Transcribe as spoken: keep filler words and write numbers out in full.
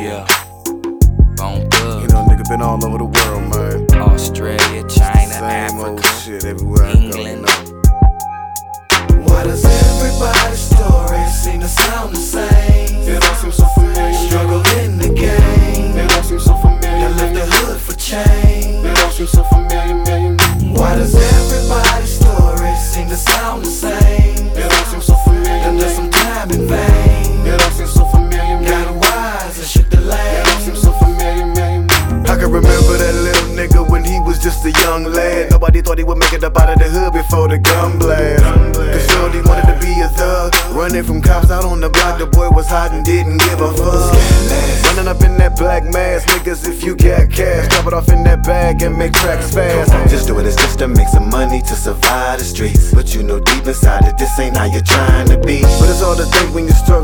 Yeah. Bone Thug. You know, nigga been all over the world, man. Australia, China, Same Africa, old shit everywhere I go, you England. know. Why does everybody's story seem to sound the same? It all seems so familiar. Struggle in the game. It all seems so familiar. They left the hood for change. It all seems so familiar, million. Why does everybody's story seem to sound the same? It all seems so familiar. They left some time in vain. It all seems so familiar, Got million. wise and shook the land. It all seems so familiar, million. I can remember that little nigga when he was just a young lad. Nobody thought he would make it up out of the hood before the gun blast. Cause shorty wanted to be a thug, running from cops out on the block. The boy was hot and didn't give a fuck. Running up in that black mask, niggas, if you got cash, drop it off in that bag and make tracks fast. Just doing this just to make some money to survive the streets. But you know deep inside that this ain't how you're trying to be. But it's hard to think when you're struggling